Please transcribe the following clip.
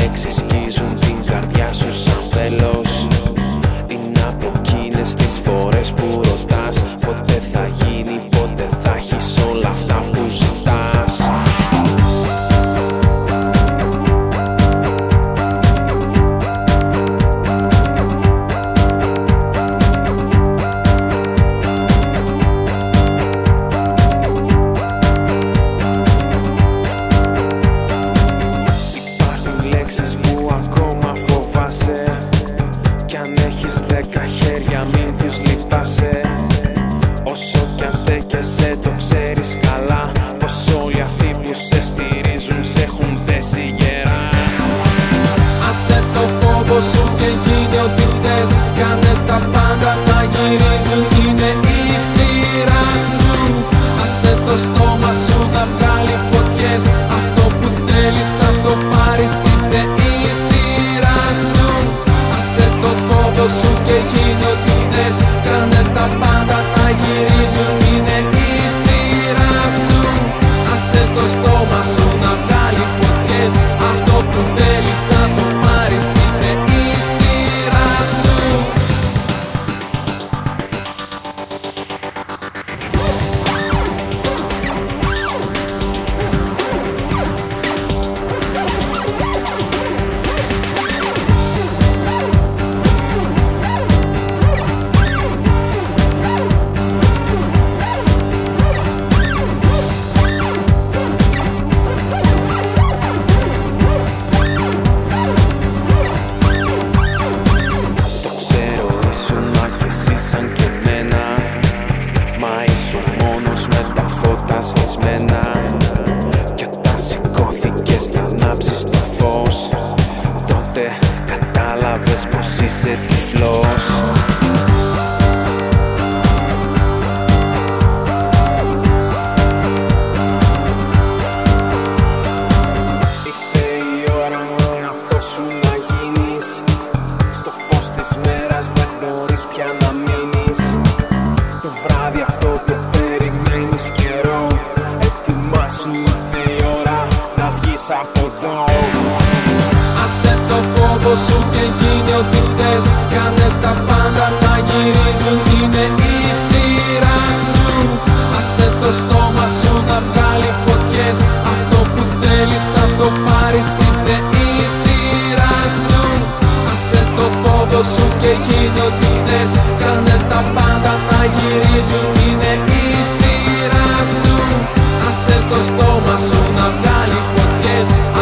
λέξεις σκίζουν την καρδιά σου σαν βέλος. Είναι από εκείνες τις φορές που ρωτάς πότε θα γίνει, πότε θα έχεις όλα αυτά που ζητάς. Λέξεις που ακόμα φοβάσαι, κι αν έχεις 10 χέρια μην τους λυπάσαι. Όσο κι αν στέκεσαι το ξέρεις καλά, πως όλοι αυτοί που σε στηρίζουν σε έχουν δέσει γερά. Άσε το φόβο σου και γίνε ό,τι θες. Κάνε τα πάντα να γυρίζουν, είναι η σειρά σου. Άσε το στόμα σου να βγάλει φωτιές. Αυτό που θέλεις θα το πάρεις, είναι η σειρά σου. Άσε το φόβο σου και γίνε ό,τι θες. Κάνε τα πάντα να γυρίζουν, είναι η σειρά σου. Άσε το στόμα σου να βγάλει φωτιές. Αυτό που θέλεις θα το πάρεις, είναι η σειρά σου. Σαν και εμένα, μα ήσουν μόνος με τα φώτα σβησμένα. Κι όταν σηκώθηκες να ανάψεις το φως, τότε κατάλαβες πως είσαι τυφλός. Ήρθε η ώρα με αυτό σου να γίνεις. Στο φως της μέρας δεν μπορείς πια να μείνεις. Το βράδυ αυτό που περιμένεις καιρό, ετοιμάσου, ήρθε η ώρα να βγεις από εδώ. Άσε το φόβο σου και γίνε ό,τι θες. Κάνε τα πάντα να γυρίζουν, είναι η σειρά σου. Άσε το στόμα σου να βγάλει φωτιές. Αυτό που θέλεις θα το πάρεις, είναι η σειρά σου. Άσε το φόβο σου και γίνε ό,τι θες. Κάνε τα πάντα να γυρίζουν, είναι η σειρά σου. Άσε το στόμα σου να βγάλει φωτιές.